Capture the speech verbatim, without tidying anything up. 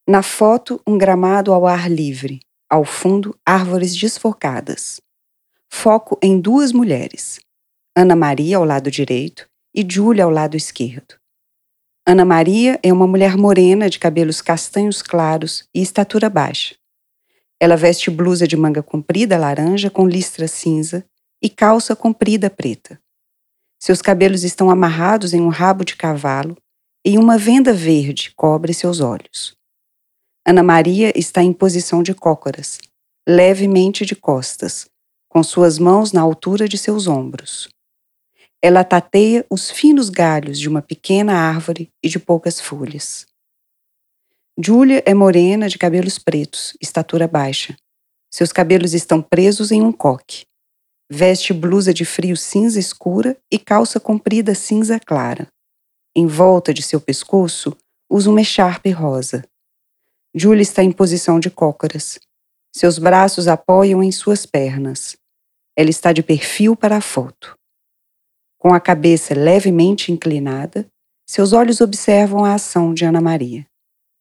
Na foto, um gramado ao ar livre. Ao fundo, árvores desfocadas. Foco em duas mulheres. Ana Maria ao lado direito e Júlia ao lado esquerdo. Ana Maria é uma mulher morena de cabelos castanhos claros e estatura baixa. Ela veste blusa de manga comprida laranja com listra cinza e calça comprida preta. Seus cabelos estão amarrados em um rabo de cavalo e uma venda verde cobre seus olhos. Ana Maria está em posição de cócoras, levemente de costas, com suas mãos na altura de seus ombros. Ela tateia os finos galhos de uma pequena árvore e de poucas folhas. Júlia é morena de cabelos pretos, estatura baixa. Seus cabelos estão presos em um coque. Veste blusa de frio cinza escura e calça comprida cinza clara. Em volta de seu pescoço, usa uma echarpe rosa. Júlia está em posição de cócoras. Seus braços apoiam em suas pernas. Ela está de perfil para a foto. Com a cabeça levemente inclinada, seus olhos observam a ação de Ana Maria.